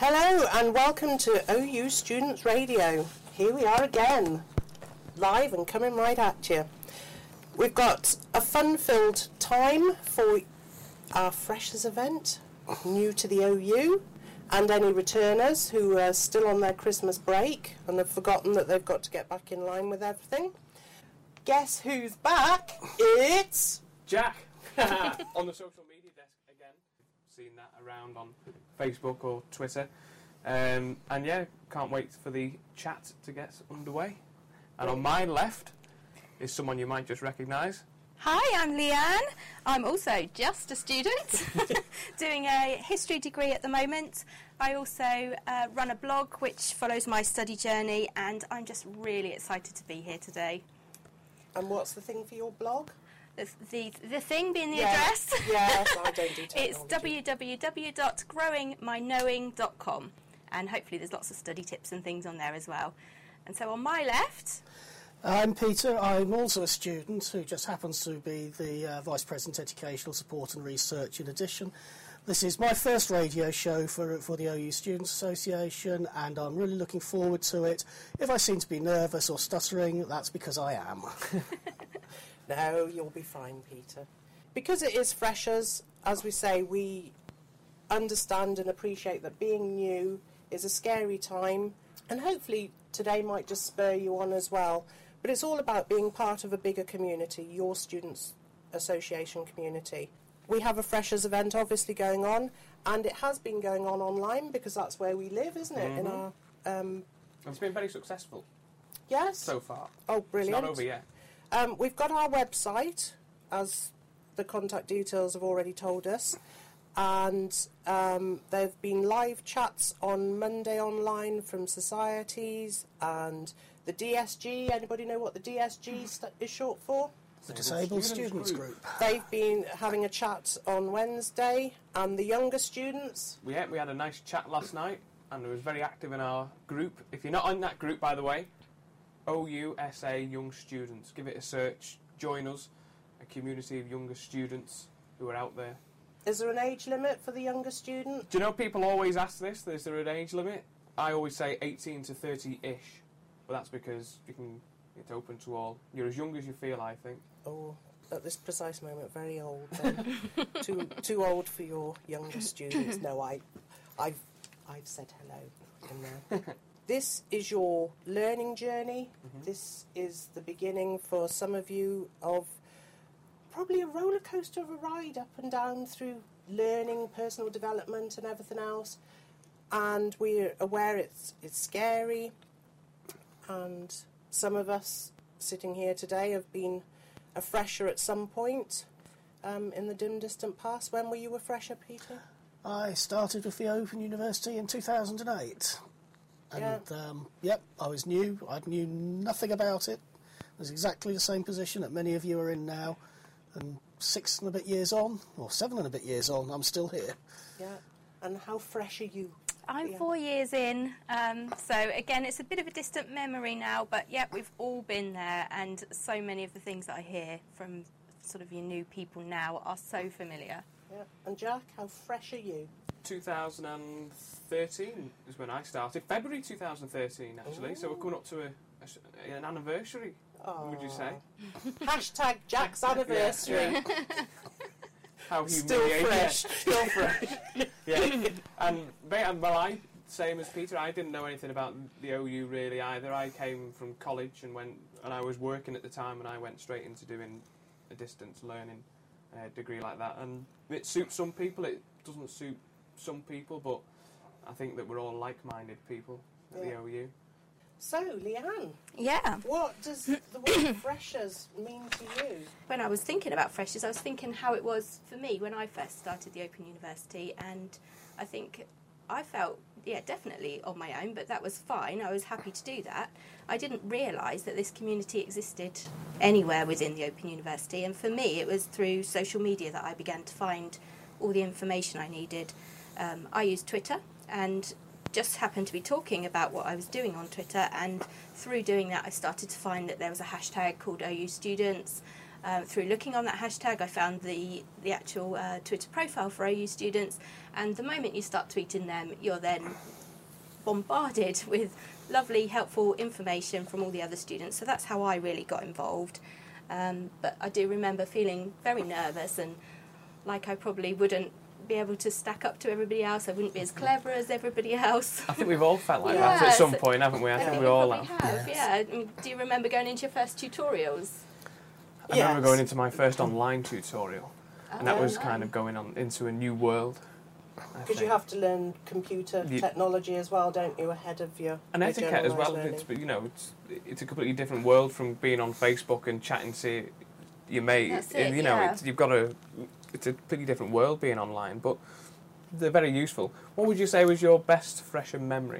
Hello and welcome to OU Students Radio. Here we are again, live and coming right at you. We've got a fun-filled time for our Freshers event, new to the OU, and any returners who are still on their Christmas break and have forgotten that they've got to get back in line with everything. Guess who's back? It's Jack on the social media desk again. Seen that around on Facebook or Twitter. And yeah, can't wait for the chat to get underway. And on my left is someone you might just recognise. Hi, I'm Leanne. I'm also just a student doing a history degree at the moment. I also run a blog which follows my study journey, and I'm just really excited to be here today. And what's the thing for your blog? The thing being the address. Yes, I don't do technology. It's www.growingmyknowing.com, and hopefully there's lots of study tips and things on there as well. And so on my left... I'm Peter. I'm also a student who just happens to be the Vice President Educational Support and Research in addition. This is my first radio show for the OU Students Association, and I'm really looking forward to it. If I seem to be nervous or stuttering, that's because I am. No, you'll be fine, Peter. Because it is Freshers, as we say, we understand and appreciate that being new is a scary time, and hopefully today might just spur you on as well. But it's all about being part of a bigger community, your Students Association community. We have a Freshers event obviously going on, and it has been going on online because that's where we live, isn't it? Mm-hmm. In our It's been very successful. Yes. So far. Oh, brilliant. It's not over yet. We've got our website, as the contact details have already told us, and there have been live chats on Monday online from societies and the DSG. Anybody know what the DSG is short for? The Disabled Students Group. They've been having a chat on Wednesday, and the younger students. We had a nice chat last night, and it was very active in our group. If you're not in that group, by the way, OUSA Young Students. Give it a search. Join us, a community of younger students who are out there. Is there an age limit for the younger student? Do you know people always ask this? Is there an age limit? I always say 18 to 30-ish, but that's because it's open to all. You're as young as you feel, I think. Oh, at this precise moment, very old. Then. too old for your younger students. No, I've said hello in there. This is your learning journey. Mm-hmm. This is the beginning for some of you of probably a roller coaster of a ride up and down through learning, personal development and everything else. And we're aware it's scary. And some of us sitting here today have been a fresher at some point in the dim distant past. When were you a fresher, Peter? I started with the Open University in 2008. And, I was new. I knew nothing about it. I was exactly the same position that many of you are in now. And 6 and a bit years on, or 7 and a bit years on, I'm still here. Yeah. And how fresh are you? I'm 4 years in, so again, it's a bit of a distant memory now, but yeah, we've all been there, and so many of the things that I hear from sort of your new people now are so familiar. Yeah. And Jack, how fresh are you? 2013 is when I started. February 2013, actually. Ooh. So we're coming up to an anniversary. What would you say? Hashtag Jack's anniversary. Yeah. How still fresh. Still fresh. Yeah. And I, same as Peter, I didn't know anything about the OU really either. I came from college and I was working at the time, and I went straight into doing a distance learning degree like that. And it suits some people, it doesn't suit some people, but I think that we're all like-minded people at the OU. So, Leanne, yeah, what does the word freshers mean to you? When I was thinking about freshers, I was thinking how it was for me when I first started the Open University, and I think I felt, definitely on my own, but that was fine. I was happy to do that. I didn't realise that this community existed anywhere within the Open University, and for me it was through social media that I began to find all the information I needed. I used Twitter, and just happened to be talking about what I was doing on Twitter, and through doing that I started to find that there was a hashtag called OU Students. Through looking on that hashtag, I found the actual Twitter profile for OU students, and the moment you start tweeting them, you're then bombarded with lovely, helpful information from all the other students. So that's how I really got involved. But I do remember feeling very nervous and like I probably wouldn't be able to stack up to everybody else. I wouldn't be as clever as everybody else. I think we've all felt like that at some point, haven't we? I think we all have. Yeah. Do you remember going into your first tutorials? I remember going into my first online tutorial, and that was kind of going on into a new world. Because you have to learn computer technology as well, don't you, ahead of your and etiquette as well. It's a completely different world from being on Facebook and chatting to your mate. That's it, It's a pretty different world being online, but they're very useful. What would you say was your best freshman memory?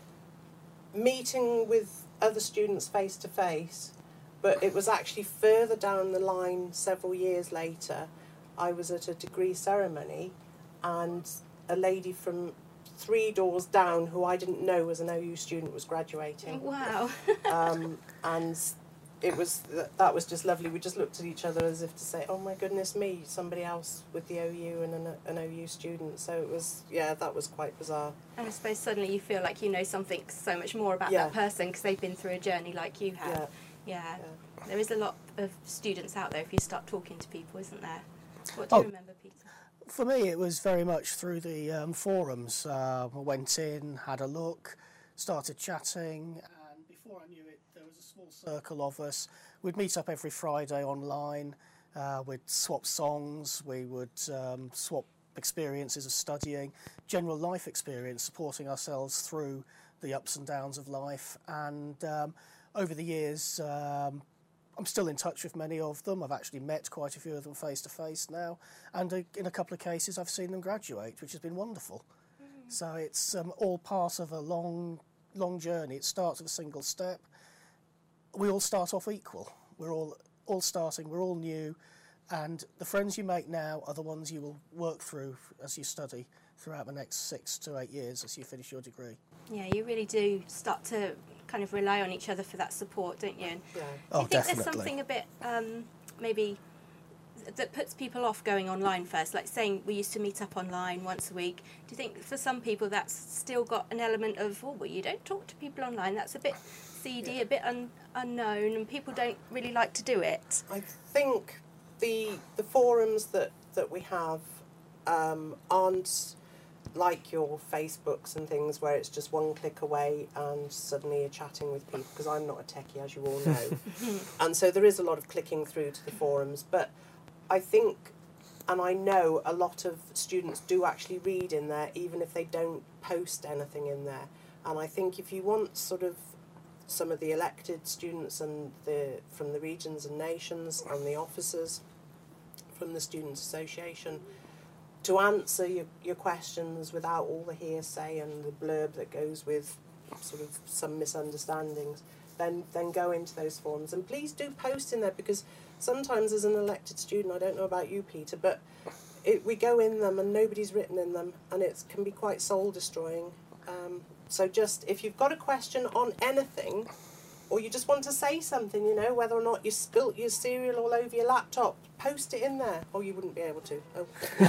Meeting with other students face to face, but it was actually further down the line several years later. I was at a degree ceremony and a lady from 3 doors down who I didn't know was an OU student was graduating. Wow. And it was that was just lovely. We just looked at each other as if to say, oh my goodness me, somebody else with the OU and an OU student. So it was, that was quite bizarre. And I suppose suddenly you feel like you know something so much more about that person because they've been through a journey like you have. Yeah. There is a lot of students out there if you start talking to people, isn't there? What do you remember, Peter? For me, it was very much through the forums. I went in, had a look, started chatting, and before I knew it, there was a small circle of us. We'd meet up every Friday online, we'd swap songs, we would swap experiences of studying, general life experience, supporting ourselves through the ups and downs of life. And over the years, I'm still in touch with many of them. I've actually met quite a few of them face to face now, and in a couple of cases I've seen them graduate, which has been wonderful. So it's all part of a long journey. It starts with a single step. We all start off equal. We're all starting, we're all new, and the friends you make now are the ones you will work through as you study throughout the next 6 to 8 years as you finish your degree. Yeah, you really do start to kind of rely on each other for that support, don't you? And do you think definitely. there's something a bit maybe that puts people off going online first? Like saying we used to meet up online once a week. Do you think for some people that's still got an element of, well, you don't talk to people online, that's a bit seedy, a bit unknown, and people don't really like to do it? I think the forums that we have aren't like your Facebooks and things where it's just one click away and suddenly you're chatting with people, because I'm not a techie, as you all know. And so there is a lot of clicking through to the forums, but I think, and I know a lot of students do actually read in there even if they don't post anything in there. And I think if you want sort of some of the elected students and from the regions and nations and the officers from the Students' Association to answer your questions without all the hearsay and the blurb that goes with sort of some misunderstandings, then go into those forums. And please do post in there, because sometimes as an elected student, I don't know about you, Peter, but we go in them and nobody's written in them, and it can be quite soul-destroying. So just, if you've got a question on anything, or you just want to say something, whether or not you spilt your cereal all over your laptop, post it in there. Or you wouldn't be able to. Oh.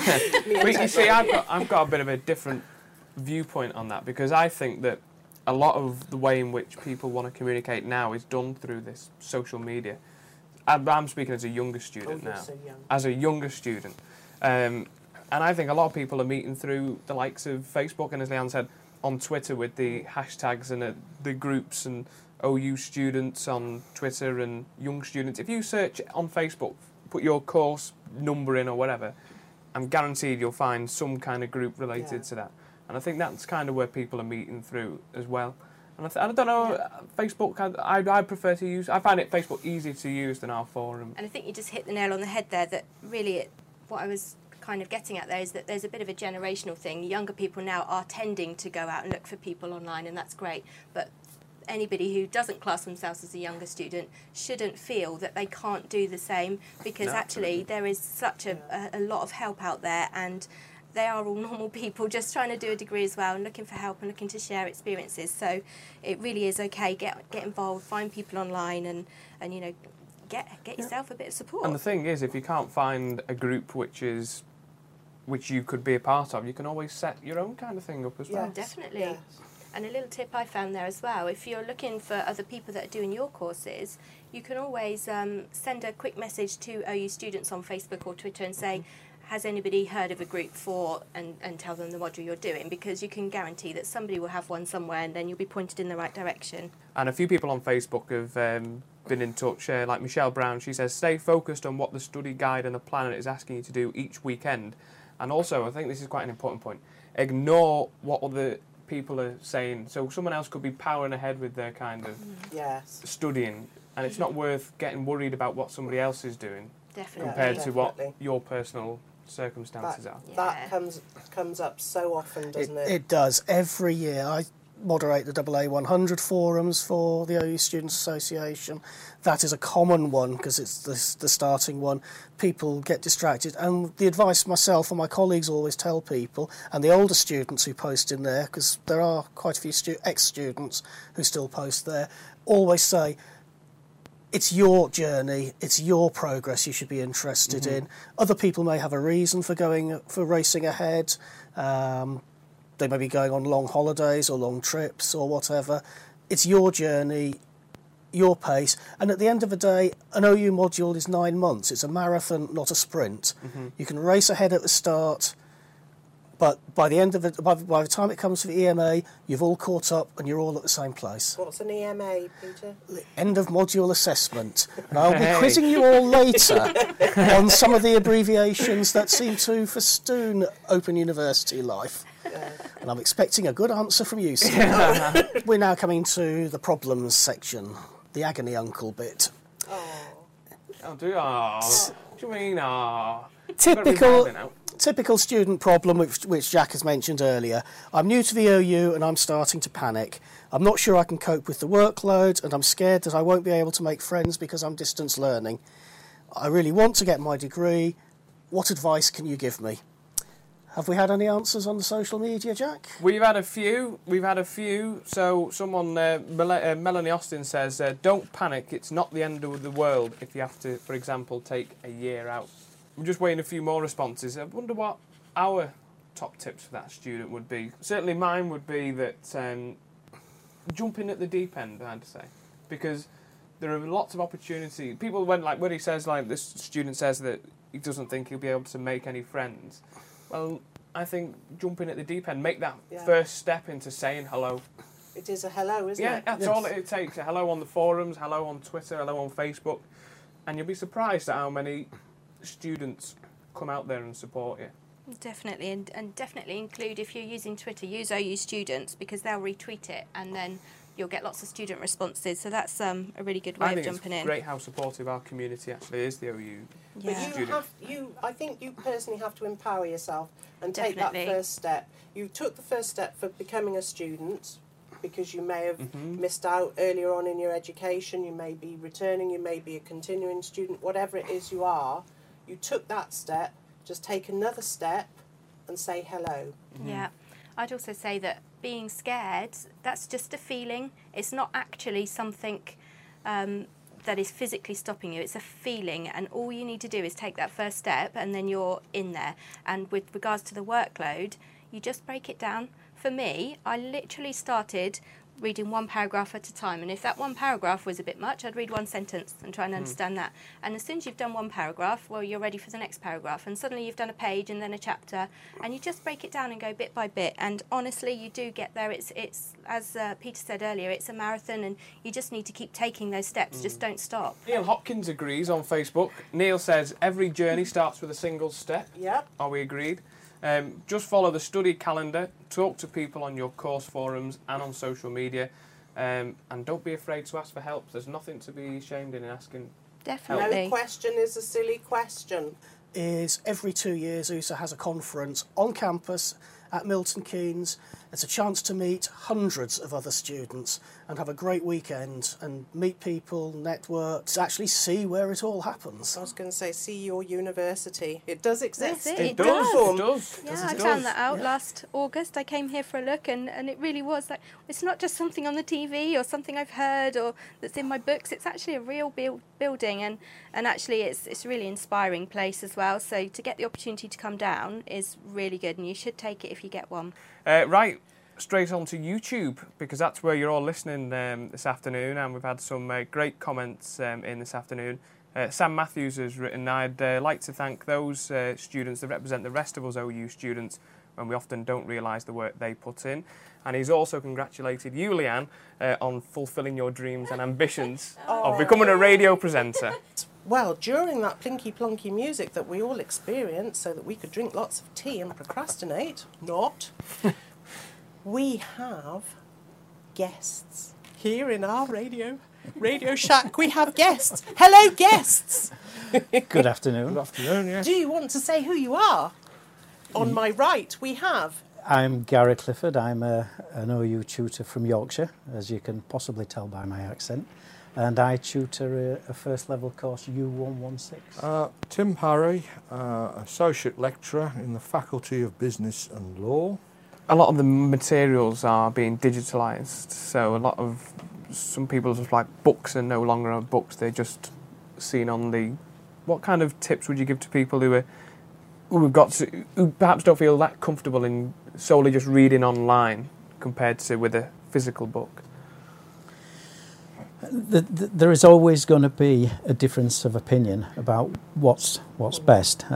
You see, I've got a bit of a different viewpoint on that, because I think that a lot of the way in which people want to communicate now is done through this social media. I'm speaking as a younger student now. So young. As a younger student. And I think a lot of people are meeting through the likes of Facebook, and as Leanne said, on Twitter with the hashtags and the groups and OU students on Twitter and young students. If you search on Facebook, put your course number in or whatever, I'm guaranteed you'll find some kind of group related to that. And I think that's kind of where people are meeting through as well. And I don't know, Facebook, I prefer to use, I find Facebook easier to use than our forum. And I think you just hit the nail on the head there, that really what I was kind of getting at there is that there's a bit of a generational thing. Younger people now are tending to go out and look for people online, and that's great. But anybody who doesn't class themselves as a younger student shouldn't feel that they can't do the same, because actually there is such a lot of help out there, and they are all normal people just trying to do a degree as well and looking for help and looking to share experiences. So it really is okay, get involved, find people online, and get yourself a bit of support. And the thing is, if you can't find a group which you could be a part of, you can always set your own kind of thing up as well. Definitely. Yes. And a little tip I found there as well, if you're looking for other people that are doing your courses, you can always send a quick message to OU students on Facebook or Twitter and say, has anybody heard of a group for, and tell them the module you're doing, because you can guarantee that somebody will have one somewhere and then you'll be pointed in the right direction. And a few people on Facebook have been in touch, like Michelle Brown. She says, stay focused on what the study guide and the planner is asking you to do each weekend. And also, I think this is quite an important point, ignore what other people are saying. So someone else could be powering ahead with their kind of studying, and it's not worth getting worried about what somebody else is doing Definitely. compared to what your personal circumstances are. That comes up so often, doesn't it? It does. Every year I moderate the AA 100 forums for the OU Students Association. That is a common one because it's the starting one. People get distracted, and the advice myself and my colleagues always tell people, and the older students who post in there, because there are quite a few ex-students who still post there, always say, it's your journey, it's your progress you should be interested in. Other people may have a reason for racing ahead. They may be going on long holidays or long trips or whatever. It's your journey, your pace. And at the end of the day, an OU module is 9 months. It's a marathon, not a sprint. You can race ahead at the start, but by the end of it, by the time it comes to the EMA, you've all caught up and you're all at the same place. What's an EMA, Peter? The end of module assessment. And I'll be quizzing you all later on some of the abbreviations that seem to festoon Open University life. And I'm expecting a good answer from you, Steve. We're now coming to the problems section, the agony uncle bit. What do you mean, Typical student problem, which Jack has mentioned earlier. I'm new to the OU and I'm starting to panic. I'm not sure I can cope with the workload, and I'm scared that I won't be able to make friends because I'm distance learning. I really want to get my degree. What advice can you give me? Have we had any answers on the social media, Jack? We've had a few. So someone, Melanie Austin says, don't panic. It's not the end of the world if you have to, for example, take a year out. I'm just waiting a few more responses. I wonder what our top tips for that student would be. Certainly mine would be that jump in at the deep end, I had to say. Because there are lots of opportunity. People went like, when he says, like, this student says that he doesn't think he'll be able to make any friends. Well, I think jump in at the deep end, make that first step into saying hello. It is a hello, isn't it? Yeah, that's all it takes. A hello on the forums, hello on Twitter, hello on Facebook. And you'll be surprised at how many students come out there and support you. Definitely, and definitely include, if you're using Twitter, use OU Students, because they'll retweet it and then you'll get lots of student responses. So that's a really good way of jumping in. It's great how supportive our community actually is, the OU student. But I think you personally have to empower yourself and take that first step. You took the first step for becoming a student because you may have missed out earlier on in your education, you may be returning, you may be a continuing student, whatever it is you are. You took that step, just take another step and say hello. Yeah. I'd also say that being scared, that's just a feeling. It's not actually something that is physically stopping you. It's a feeling, and all you need to do is take that first step and then you're in there. And with regards to the workload, you just break it down. For me, I literally started reading one paragraph at a time, and if that one paragraph was a bit much, I'd read one sentence and try and understand that. And as soon as you've done one paragraph, well, you're ready for the next paragraph, and suddenly you've done a page and then a chapter, and you just break it down and go bit by bit. And honestly, you do get there. It's as Peter said earlier, it's a marathon, and you just need to keep taking those steps. Just don't stop. Neil Hopkins agrees on Facebook. Neil says every journey starts with a single step. Yep. Are we agreed? Just follow the study calendar, talk to people on your course forums and on social media, and don't be afraid to ask for help. There's nothing to be ashamed in asking. Definitely. No question is a silly question. Is every 2 years USA has a conference on campus at Milton Keynes. It's a chance to meet hundreds of other students and have a great weekend and meet people, network, to actually see where it all happens. I was going to say, see your university. It does exist. That's It It does. does. It does. Yeah, It I does. found that out Yeah. last August. I came here for a look, and it really was like, it's not just something on the TV or something I've heard or that's in my books. It's actually a real building, and actually it's a really inspiring place as well. So to get the opportunity to come down is really good, and you should take it if you get one. Right, straight on to YouTube, because that's where you're all listening this afternoon, and we've had some great comments in this afternoon. Sam Matthews has written, I'd like to thank those students that represent the rest of us OU students when we often don't realise the work they put in. And he's also congratulated you, Leanne, on fulfilling your dreams and ambitions of becoming a radio presenter. Well, during that plinky plonky music that we all experienced so that we could drink lots of tea and procrastinate, we have guests here in our Radio Shack. We have guests. Hello, guests. Good afternoon. Good afternoon, yes. Do you want to say who you are? On my right, we have... I'm Gary Clifford. I'm an OU tutor from Yorkshire, as you can possibly tell by my accent. And I tutor a first level course U116. Tim Parry, Associate Lecturer in the Faculty of Business and Law. A lot of the materials are being digitalised, so some people's like books are no longer on books, they're just seen on the... What kind of tips would you give to people who perhaps don't feel that comfortable in solely just reading online compared to with a physical book? There is always going to be a difference of opinion about what's best.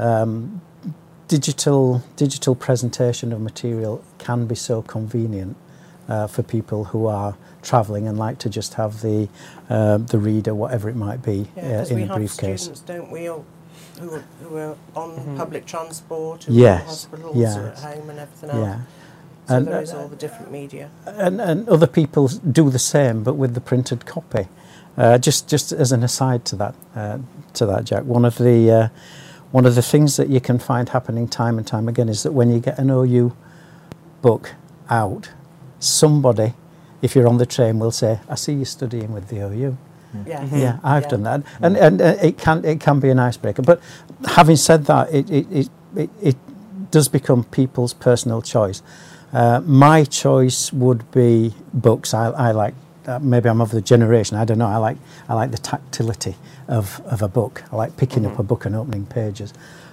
Digital presentation of material can be so convenient for people who are travelling and like to just have the reader, whatever it might be, in a briefcase. Students, don't we, who are on public transport, who Yes, are in hospitals, yes. or at home and everything else. Yeah. So And, there is all the different media. And other people do the same, but with the printed copy. Just as an aside to that, Jack, one of the things that you can find happening time and time again is that when you get an OU book out, somebody, if you're on the train, will say, "I see you studying with the OU." Yeah, Yeah, I've done that, and it can be an icebreaker. But having said that, it does become people's personal choice. My choice would be books. I like. Maybe I'm of the generation. I don't know. I like the tactility of a book. I like picking up a book and opening pages.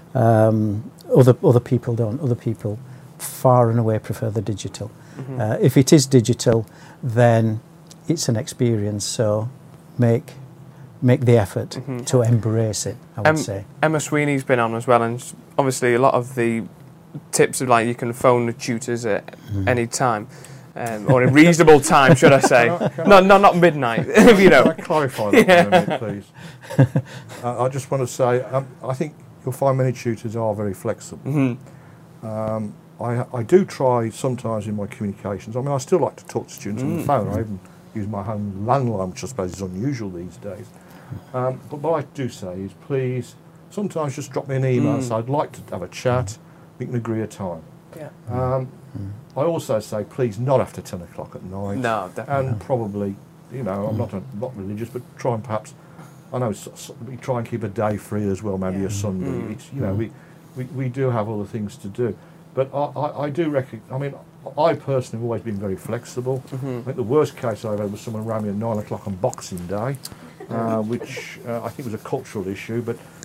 Other people don't. Other people far and away prefer the digital. If it is digital, then it's an experience. So make the effort to embrace it, I would say. Emma Sweeney's been on as well, and obviously a lot of the tips of like you can phone the tutors at any time. Or in reasonable time, should I say? Not midnight. You know. Can I clarify that for a minute, please? I just want to say, I think you'll find many tutors are very flexible. I do try sometimes in my communications. I mean, I still like to talk to students on the phone. I even use my home landline, which I suppose is unusual these days. But what I do say is, please, sometimes just drop me an email and say, I'd like to have a chat. We can agree a time. Yeah. I also say, please, not after 10 o'clock at night. No, definitely. And probably, you know, I'm not religious, but try and perhaps, I know, we try and keep a day free as well, maybe a Sunday. It's, you know, we do have other things to do. But I do I mean, I personally have always been very flexible. I think the worst case I've had was someone rang me at 9 o'clock on Boxing Day, which I think was a cultural issue.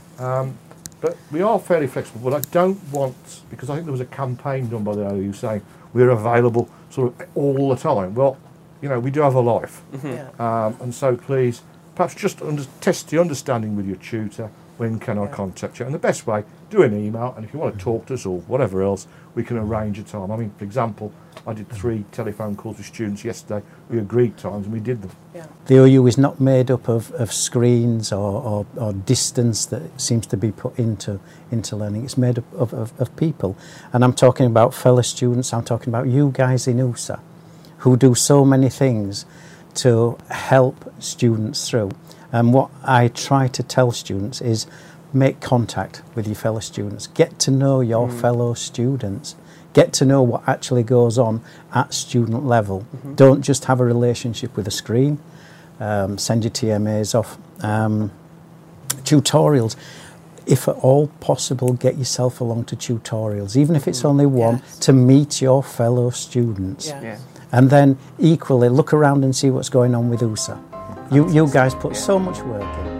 But we are fairly flexible. But I don't want, because I think there was a campaign done by the OU saying we're available sort of all the time. Well, you know, we do have a life. And so please, perhaps just test the understanding with your tutor. When can I contact you? And the best way, do an email, and if you want to talk to us or whatever else, we can arrange a time. I mean, for example, I did 3 telephone calls with students yesterday. We agreed times and we did them. Yeah. The OU is not made up of screens or distance that seems to be put into learning. It's made up of people. And I'm talking about fellow students, I'm talking about you guys in USA who do so many things to help students through. And what I try to tell students is make contact with your fellow students. Get to know your fellow students. Get to know what actually goes on at student level. Don't just have a relationship with a screen. Send your TMAs off. Tutorials. If at all possible, get yourself along to tutorials, even if it's only one, to meet your fellow students. Yeah. And then equally look around and see what's going on with USA. You guys put so much work in.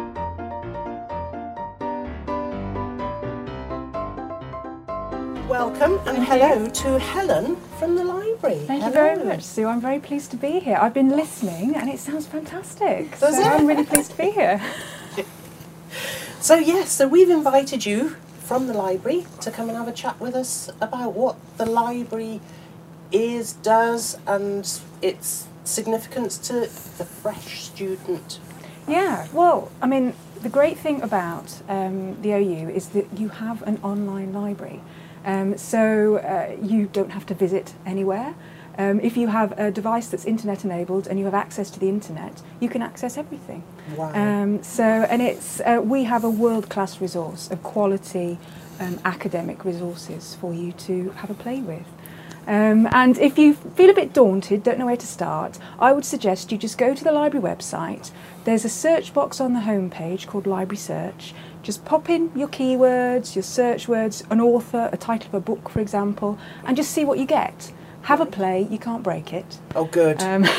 Welcome and hello to Helen from the library. Thank you very much, Sue. I'm very pleased to be here. I've been listening and it sounds fantastic. Does so it? I'm really pleased to be here. So yes, so we've invited you from the library to come and have a chat with us about what the library is, does, and its significance to the fresh student. Yeah, well, I mean, the great thing about the OU is that you have an online library. So you don't have to visit anywhere. If you have a device that's internet enabled and you have access to the internet, you can access everything. Wow. And it's we have a world-class resource of quality academic resources for you to have a play with. And if you feel a bit daunted, don't know where to start, I would suggest you just go to the library website. There's a search box on the homepage called Library Search. Just pop in your keywords, your search words, an author, a title of a book, for example, and just see what you get. Have a play, you can't break it. Oh, good.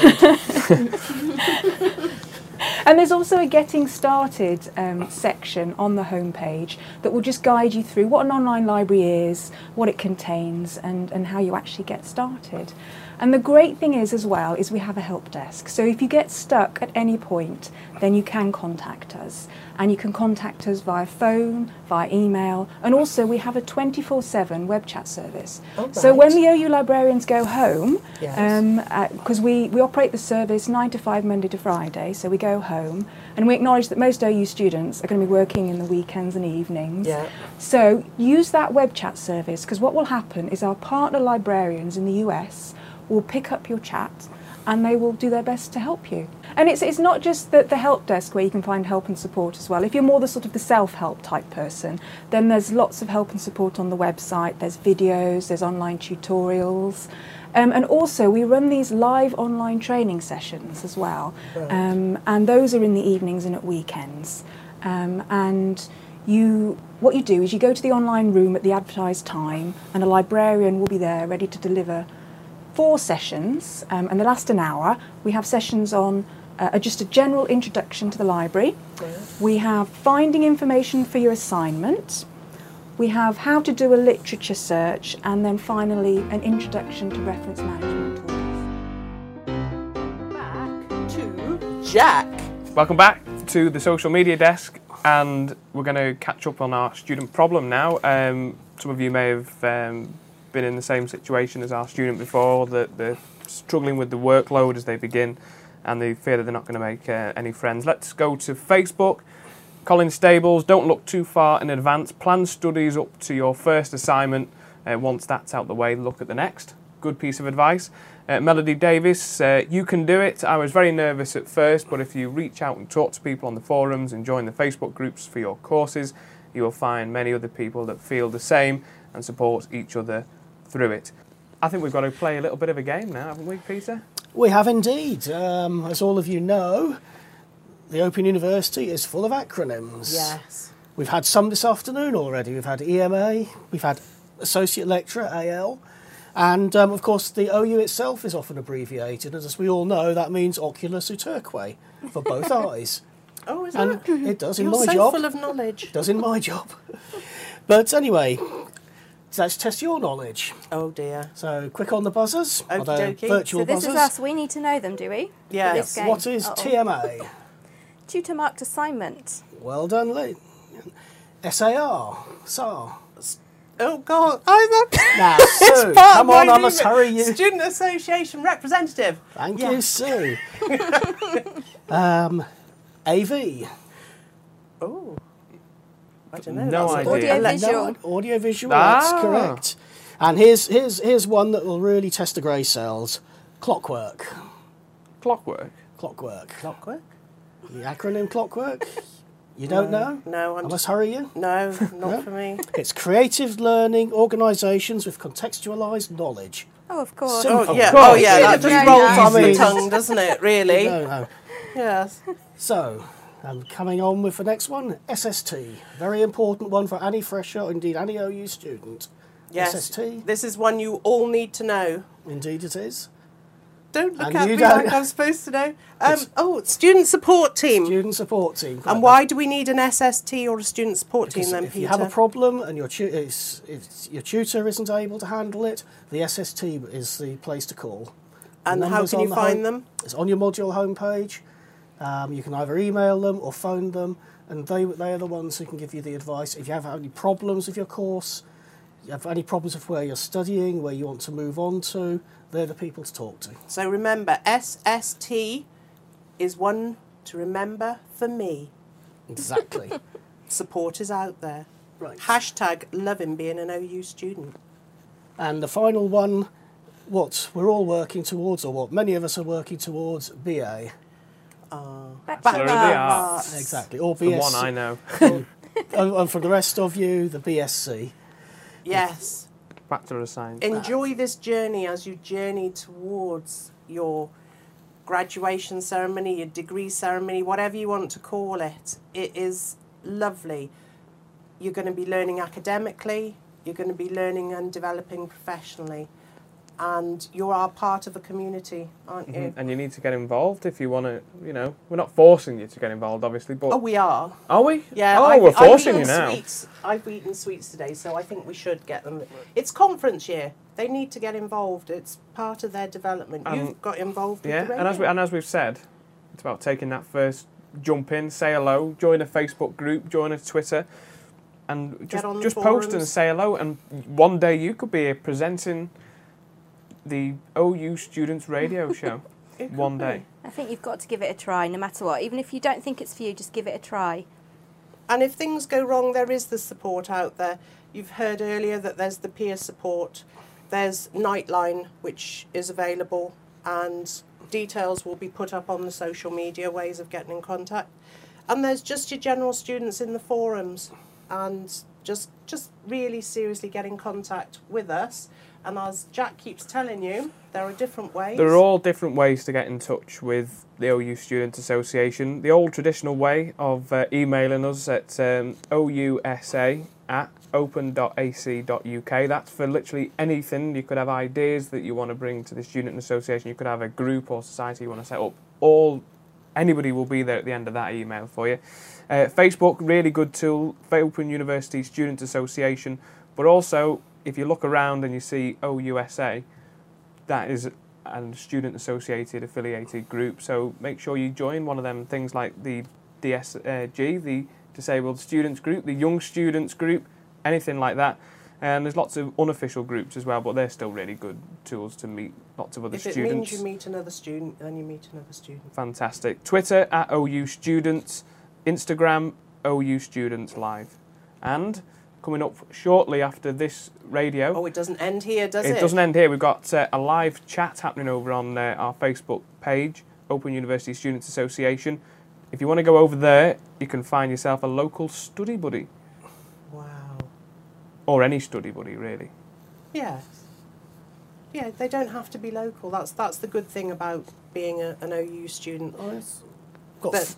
And there's also a Getting Started section on the homepage that will just guide you through what an online library is, what it contains, and how you actually get started. And the great thing is as well is we have a help desk. So if you get stuck at any point, then you can contact us. And you can contact us via phone, via email, and also we have a 24/7 web chat service. Oh, So right. when the OU librarians go home, Yes. because we operate the service 9 to 5 Monday to Friday, so we go home, and we acknowledge that most OU students are going to be working in the weekends and evenings. Yeah. So use that web chat service, because what will happen is our partner librarians in the US will pick up your chat and they will do their best to help you. And it's not just the help desk where you can find help and support as well. If you're more the sort of the self-help type person, then there's lots of help and support on the website. There's videos, there's online tutorials. And also we run these live online training sessions as well. Right. And those are in the evenings and at weekends. And what you do is you go to the online room at the advertised time and a librarian will be there ready to deliver 4 sessions, and they last an hour. We have sessions on just a general introduction to the library. Yeah. We have finding information for your assignment. We have how to do a literature search, and then finally an introduction to reference management tools. Back to Jack. Welcome back to the social media desk, and we're going to catch up on our student problem now. Some of you may have been in the same situation as our student before, that they're struggling with the workload as they begin and they fear that they're not going to make any friends. Let's go to Facebook. Colin Stables, don't look too far in advance. Plan studies up to your first assignment. Once that's out the way, look at the next. Good piece of advice. Melody Davis, you can do it. I was very nervous at first, but if you reach out and talk to people on the forums and join the Facebook groups for your courses, you will find many other people that feel the same and support each other through it. I think we've got to play a little bit of a game now, haven't we, Peter? We have indeed. As all of you know, the Open University is full of acronyms. Yes. We've had some this afternoon already. We've had EMA, we've had Associate Lecturer, AL, and of course the OU itself is often abbreviated, and as we all know, that means Oculus Uterque for both eyes. Oh, is And that? it does in You're my so job. full of knowledge. It does in my job. But anyway, let's test your knowledge. Oh dear. So, quick on the buzzers. Okie Are they dokie. virtual So this buzzers? is us. We need to know them, do we? Yes. For this game. What is Uh-oh. TMA? Tutor marked assignment. Well done, Lee. SAR. SAR. Oh God, I'm a Now, It's Sue, part of come my on, I must remit. hurry you. Student Association representative. Thank Yeah. you, Sue. AV. Oh, I don't know. No that's idea. Audio visual. No, audio visual, Ah. that's correct. And here's one that will really test the grey cells. Clockwork. Clockwork. Clockwork. Clockwork. The acronym Clockwork. You don't know? No, I must hurry you. No, not No? for me. It's creative learning organisations with contextualised knowledge. Oh, of course. Simple. Oh yeah, course. oh yeah, that Yeah, just yeah. rolls off I the mean- tongue, doesn't it? Really? No. Yes. So, coming on with the next one, SST. Very important one for any fresher, or indeed any OU student. Yes. SST, This is one you all need to know. indeed it is. Don't look And at you me don't- like I'm supposed to know. It's- Student support team. Student support team. And why do we need an SST or a student support team Because then, if Peter? you have a problem and if your tutor isn't able to handle it, the SST is the place to call. and how numbers can on you the find home- them? It's on your module homepage. You can either email them or phone them, and they are the ones who can give you the advice. If you have any problems with your course, you have any problems with where you're studying, where you want to move on to, they're the people to talk to. So remember, SST is one to remember for me. Exactly. Support is out there. Right. Hashtag loving being an OU student. And the final one, what we're all working towards, or what many of us are working towards, BA. Bachelor of the Arts. Exactly. Or The BSc. one I know. And for the rest of you, the BSc. Yes. Bachelor of Science. Enjoy this journey as you journey towards your graduation ceremony, your degree ceremony, whatever you want to call it. It is lovely. You're going to be learning academically, you're going to be learning and developing professionally, and you are part of a community, aren't you? And you need to get involved if you want to, we're not forcing you to get involved, obviously, but... Oh, we are. Are we? Yeah. Oh, I've we're forcing eaten you now. Sweets. I've eaten sweets today, so I think we should get them. It's conference year. They need to get involved. It's part of their development. You've got involved with Yeah, the and as we've said, it's about taking that first jump in, say hello, join a Facebook group, join a Twitter, and Get on the just post and forums. say hello. And one day you could be presenting the OU Students Radio Show. It could One be. day. I think you've got to give it a try, no matter what. Even if you don't think it's for you, just give it a try. And if things go wrong, there is the support out there. You've heard earlier that there's the peer support. There's Nightline, which is available, and details will be put up on the social media, ways of getting in contact. And there's just your general students in the forums, and just really seriously get in contact with us. And as Jack keeps telling you, there are different ways. There are all different ways to get in touch with the OU Student Association. The old traditional way of emailing us at ousa@open.ac.uk. That's for literally anything. You could have ideas that you want to bring to the Student Association. You could have a group or society you want to set up. Anybody will be there at the end of that email for you. Facebook, really good tool. Open University Student Association. But also, if you look around and you see OUSA, that is a student-associated, affiliated group. So make sure you join one of them, things like the DSG, the Disabled Students Group, the Young Students Group, anything like that. And there's lots of unofficial groups as well, but they're still really good tools to meet lots of other If it students. means you meet another student, then you meet another student. Fantastic. Twitter @OU Students, Instagram OU Students Live. And coming up shortly after this radio. Oh, it doesn't end here, does it? It doesn't end here. We've got a live chat happening over on our Facebook page, Open University Students Association. If you want to go over there, you can find yourself a local study buddy. Wow. Or any study buddy, really. Yes. Yeah, they don't have to be local. That's the good thing about being an OU student. Got But-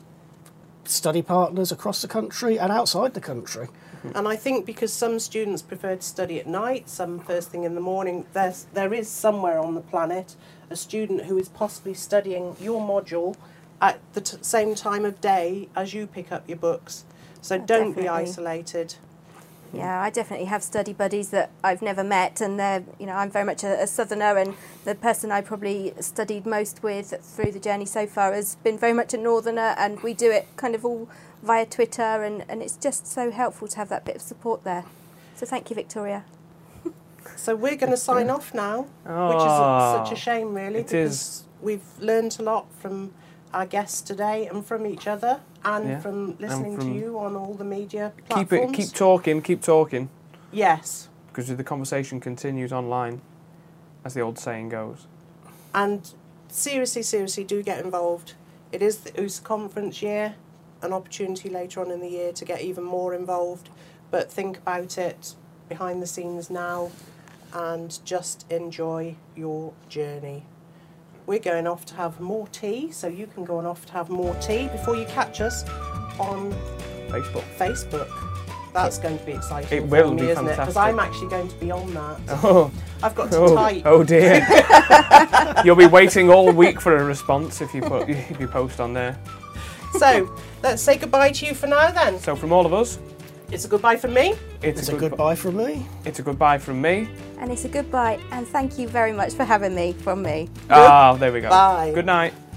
study partners across the country and outside the country. And I think because some students prefer to study at night, some first thing in the morning, there is somewhere on the planet a student who is possibly studying your module at the same time of day as you pick up your books. So don't be Definitely. isolated. Yeah, I definitely have study buddies that I've never met, and they're, I'm very much a southerner, and the person I probably studied most with through the journey so far has been very much a northerner, and we do it kind of all via Twitter, and it's just so helpful to have that bit of support there. So thank you, Victoria. So we're going to sign off now, which is such a shame, really, It because is. we've learned a lot from our guests today and from each other and Yeah, from listening from- to you on all the media Keep platforms. keep talking, Yes. because the conversation continues online, as the old saying goes. And seriously, do get involved. It is the USA conference year. an opportunity later on in the year to get even more involved, but think about it behind the scenes now and just enjoy your journey. We're going off to have more tea, so you can go on off to have more tea before you catch us on Facebook. That's going to be exciting. It will for me, be isn't it? Because fantastic. I'm actually going to be on that. Oh, I've got to type. oh dear. You'll be waiting all week for a response if you post on there. So let's say goodbye to you for now then. So from all of us, It's a goodbye from me. It's a goodbye from me. It's a goodbye from me. And it's a goodbye, and thank you very much for having me from me. Ah, there we go. Bye. Good night.